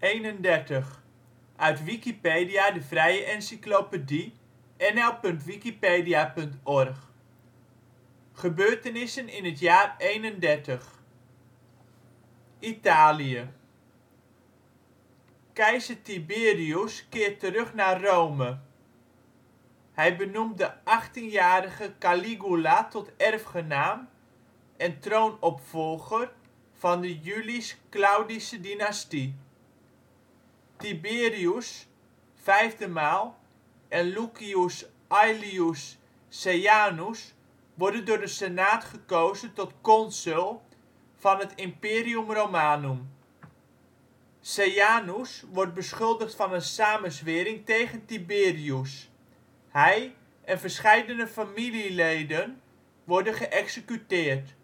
1131, uit Wikipedia, de vrije encyclopedie. nl.wikipedia.org. Gebeurtenissen in het jaar 31. Italië: Keizer Tiberius keert terug naar Rome. Hij benoemt de 18-jarige Caligula tot erfgenaam en troonopvolger van de Julisch-Claudische dynastie. Tiberius, vijfde maal, en Lucius Aelius Seianus worden door de Senaat gekozen tot consul van het Imperium Romanum. Seianus wordt beschuldigd van een samenzwering tegen Tiberius. Hij en verscheidene familieleden worden geëxecuteerd.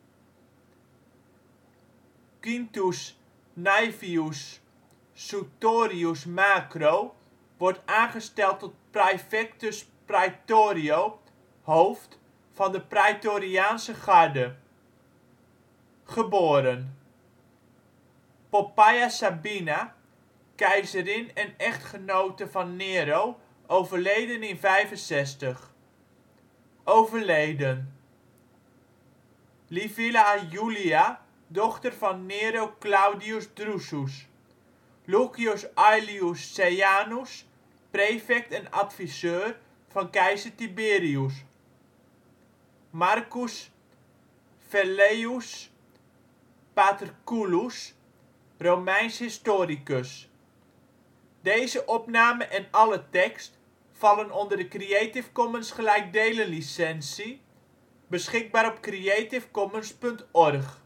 Quintus Naevius Sutorius Macro wordt aangesteld tot praefectus praetorio (hoofd) van de Praetoriaanse Garde. Geboren: Poppaea Sabina, keizerin en echtgenote van Nero (overleden 65). Overleden: Livilla Julia, dochter van Nero Claudius Drusus. Lucius Aelius Seianus, prefect en adviseur van keizer Tiberius. Marcus Velleius Paterculus, Romeins historicus. Deze opname en alle tekst vallen onder de Creative Commons gelijkdelen licentie. Beschikbaar op creativecommons.org